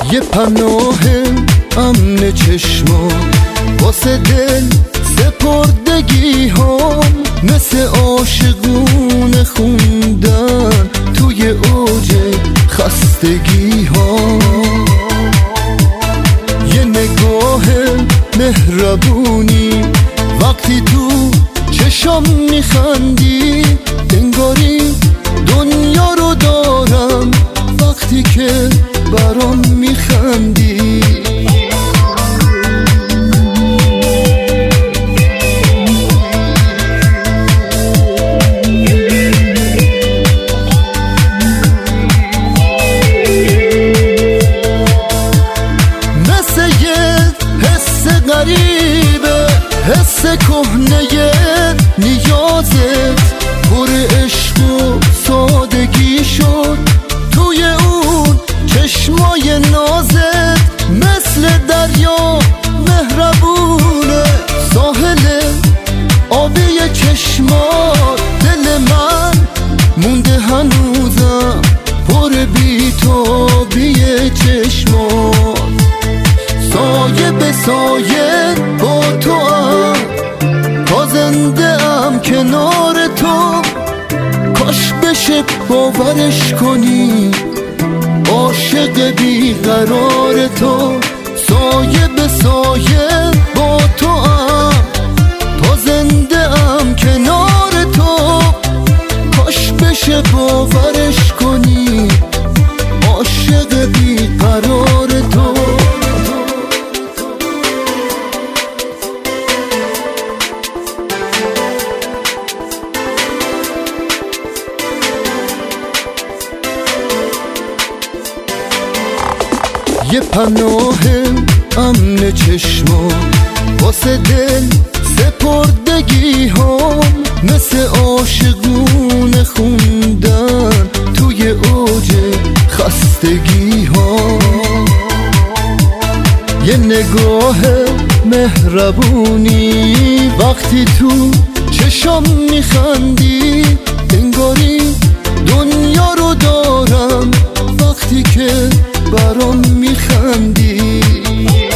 یه پناه امن چشما واسه دل سپردگی ها، مثل عاشقون خوندن توی اوج خستگی ها. یه نگاه مهربونی وقتی تو چشم میخندی، انگاری دنیا رو دارم وقتی که برام میخندی. مثل یه حس غریبه، حس کهنه نیازت، پر عشق و سادگی شد توی اون چشمای نازت. مثل دریا مهربونه ساحل آبی چشمات، دل من مونده هنوزم پر بی‌تابی چشمات. سایه به سایه با تو هم تا زنده ام کنار تو، کاش بشه باورش کنی عاشق بیقرار تو. سایه به سایه با تو هم تا زنده ام کنار تو، کاش بشه باورش کنی عاشق بیقرار تو. یه پناه امن چشما واسه دل سپردگی ها، مثل عاشقون خوندن توی اوج خستگی ها. یه نگاه مهربونی وقتی تو چشم میخندی، انگاری دنیا رو دارم وقتی که برام میخندی.